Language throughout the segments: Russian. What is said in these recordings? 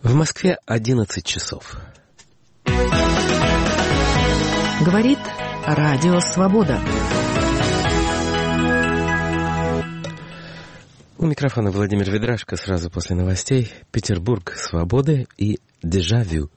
В Москве 11 часов. Говорит Радио Свобода. У микрофона Владимир Ведрашко. Сразу после новостей. Петербург, свободы и дежавю.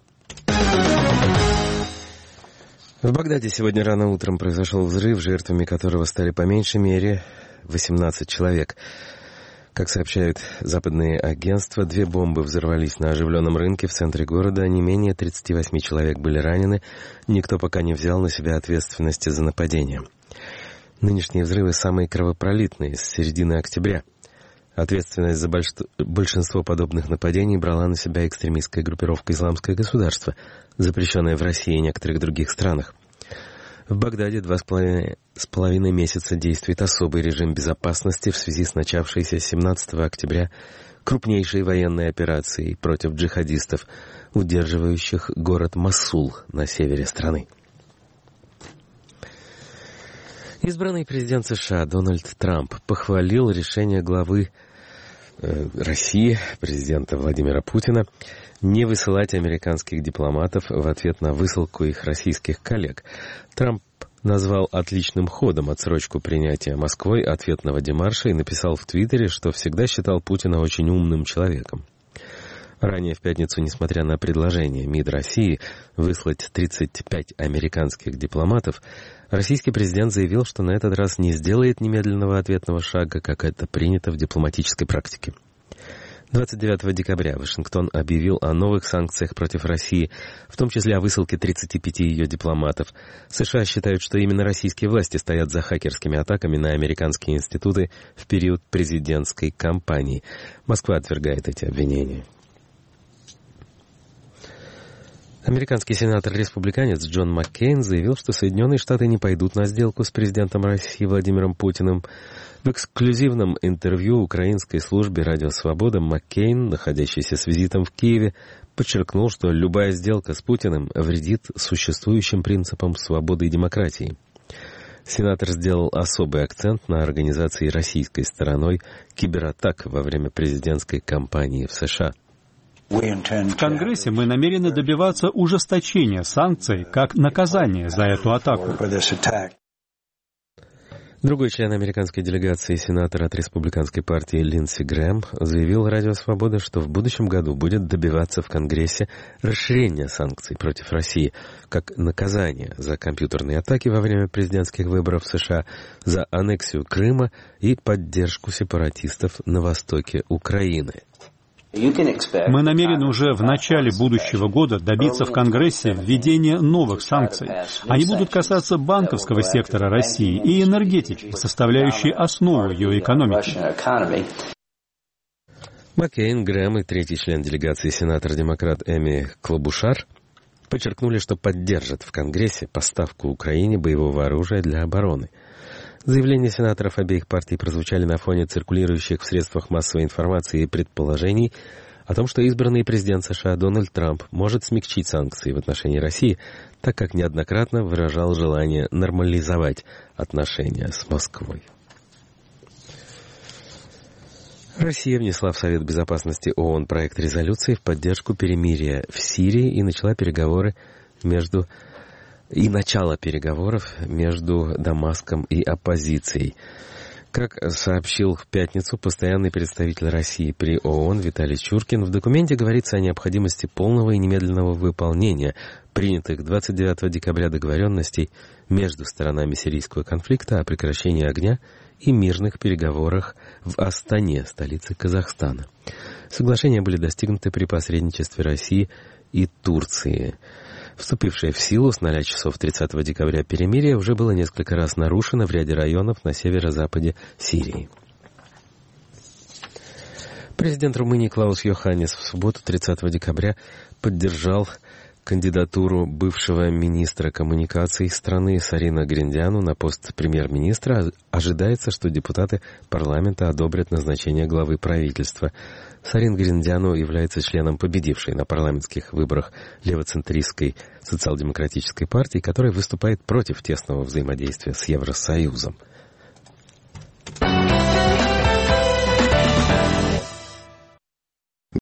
В Багдаде сегодня рано утром произошел взрыв, жертвами которого стали по меньшей мере 18 человек. Как сообщают западные агентства, 2 бомбы взорвались на оживленном рынке в центре города, не менее 38 человек были ранены, никто пока не взял на себя ответственности за нападение. Нынешние взрывы самые кровопролитные с середины октября. Ответственность за большинство подобных нападений брала на себя экстремистская группировка «Исламское государство», запрещенная в России и некоторых других странах. В Багдаде 2,5 месяца действует особый режим безопасности в связи с начавшейся 17 октября крупнейшей военной операцией против джихадистов, удерживающих город Мосул на севере страны. Избранный президент США Дональд Трамп похвалил решение главы России, президента Владимира Путина, не высылать американских дипломатов в ответ на высылку их российских коллег. Трамп назвал отличным ходом отсрочку принятия Москвой ответного демарша и написал в Твиттере, что всегда считал Путина очень умным человеком. Ранее в пятницу, несмотря на предложение МИД России выслать 35 американских дипломатов, российский президент заявил, что на этот раз не сделает немедленного ответного шага, как это принято в дипломатической практике. 29 декабря Вашингтон объявил о новых санкциях против России, в том числе о высылке 35 ее дипломатов. США считают, что именно российские власти стоят за хакерскими атаками на американские институты в период президентской кампании. Москва отвергает эти обвинения. Американский сенатор-республиканец Джон Маккейн заявил, что Соединенные Штаты не пойдут на сделку с президентом России Владимиром Путиным. В эксклюзивном интервью украинской службе «Радио Свобода» Маккейн, находящийся с визитом в Киеве, подчеркнул, что любая сделка с Путиным вредит существующим принципам свободы и демократии. Сенатор сделал особый акцент на организации российской стороной кибератак во время президентской кампании в США. В Конгрессе мы намерены добиваться ужесточения санкций как наказание за эту атаку. Другой член американской делегации, сенатор от республиканской партии Линдси Грэм, заявил Радио Свобода, что в будущем году будет добиваться в Конгрессе расширения санкций против России как наказание за компьютерные атаки во время президентских выборов в США, за аннексию Крыма и поддержку сепаратистов на востоке Украины. Мы намерены уже в начале будущего года добиться в Конгрессе введения новых санкций. Они будут касаться банковского сектора России и энергетики, составляющей основу ее экономики. Маккейн, Грэм и третий член делегации сенатор-демократ Эми Клобушар подчеркнули, что поддержат в Конгрессе поставку Украине боевого оружия для обороны. Заявления сенаторов обеих партий прозвучали на фоне циркулирующих в средствах массовой информации и предположений о том, что избранный президент США Дональд Трамп может смягчить санкции в отношении России, так как неоднократно выражал желание нормализовать отношения с Москвой. Россия внесла в Совет Безопасности ООН проект резолюции в поддержку перемирия в Сирии и начало переговоров между Дамаском и оппозицией. Как сообщил в пятницу постоянный представитель России при ООН Виталий Чуркин, в документе говорится о необходимости полного и немедленного выполнения принятых 29 декабря договоренностей между сторонами сирийского конфликта о прекращении огня и мирных переговорах в Астане, столице Казахстана. Соглашения были достигнуты при посредничестве России и Турции. Вступившее в силу с 0 часов 30 декабря перемирие уже было несколько раз нарушено в ряде районов на северо-западе Сирии. Президент Румынии Клаус Йоханнис в субботу 30 декабря поддержал кандидатуру бывшего министра коммуникаций страны Сарина Гриндяну на пост премьер-министра. Ожидается, что депутаты парламента одобрят назначение главы правительства. Сарин Гриндяну является членом победившей на парламентских выборах левоцентристской социал-демократической партии, которая выступает против тесного взаимодействия с Евросоюзом.